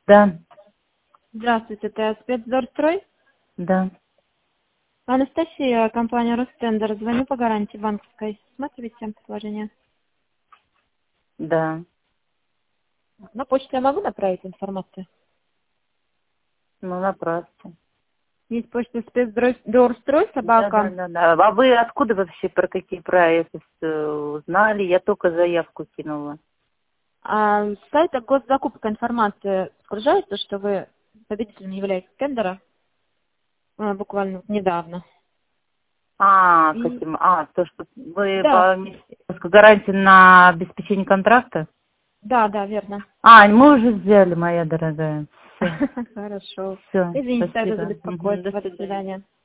Да, Здравствуйте, это спецдорстрой? да, Анастасия, компания Ростендер. Звоню по гарантии банковской. Смотрите предложение. да. На почту я могу направить информацию? Ну, направьте. Есть почта спецдорстрой, Да, да, собака. да, да. А вы откуда вообще про какие проекты узнали? Я только заявку кинула. С сайта госзакупка информации подтверждается, что вы победителем являетесь тендера буквально недавно. И То, что вы да, по гарантии на обеспечение контракта? да, верно. Мы уже взяли, моя дорогая. Все, Хорошо. все, Извините также за спасибо. Мгм, до беспокойство. До свидания. свидания.